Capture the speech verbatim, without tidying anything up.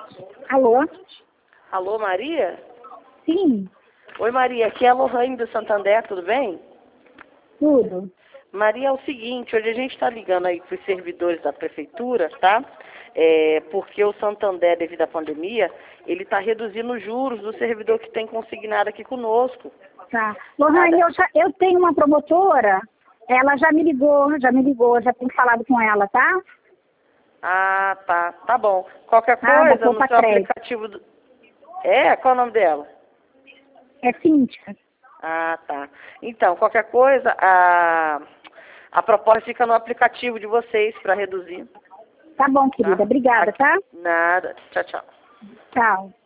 Alô? Alô, Maria? Sim, Oi, Maria, aqui é a Lohane do Santander, tudo bem? tudo. Maria, é o seguinte, hoje a gente está ligando aí para os servidores da prefeitura, tá? É, porque o Santander, devido à pandemia, ele está reduzindo os juros do servidor que tem consignado aqui conosco. Tá. Lohane, eu, já, eu tenho uma promotora, ela já me ligou, já me ligou, já tenho falado com ela, tá? Ah, tá, tá bom. Qualquer Ah, da coisa no Copa seu Crédito. aplicativo... Do... É? Qual é o nome dela? É Cíntia. Ah, tá. Então, qualquer coisa, a, a proposta fica no aplicativo de vocês para reduzir. Tá bom, querida. Tá? Obrigada, Aqui. tá? Nada. Tchau, tchau. Tchau.